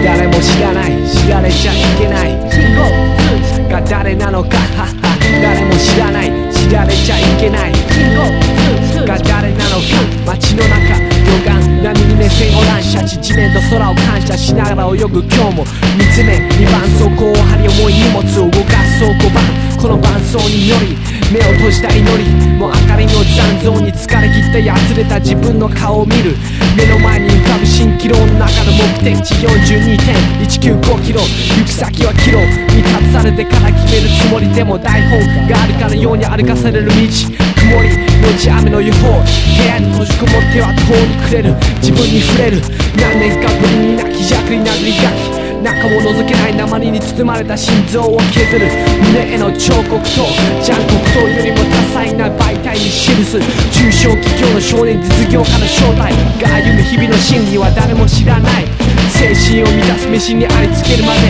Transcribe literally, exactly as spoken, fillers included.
誰も知らない、知られちゃいけない信号通知が誰なのか、はは誰も知らない、知られちゃいけない信号通知が誰なのか。街の中旅館波に目線を乱射し、地面と空を感謝しながら泳ぐ今日も見つめにばん走行を張り重い荷物を動かす倉庫番、この伴奏に乗り目を閉じた祈り、もう明かりの残像に疲れ切ってやつれた自分の顔を見る。目の前に浮かぶ蜃気楼の中の目的地 よんじゅうにてんいちきゅうごキロ、行く先はキロに立たされてから決めるつもりでも、台本があるかのように歩かされる道、曇りのち雨の予報、部屋に閉じこもっては途方に暮れる自分に触れる。何年かぶりに泣きじゃくり殴り書き、中を覗けない鉛に包まれた心臓を削る。胸への彫刻とジャン黒糖よりも多彩な媒体に記す中小企業の少年実業家の正体が歩む日々の真理は誰も知らない。精神を満たす飯にありつけるまで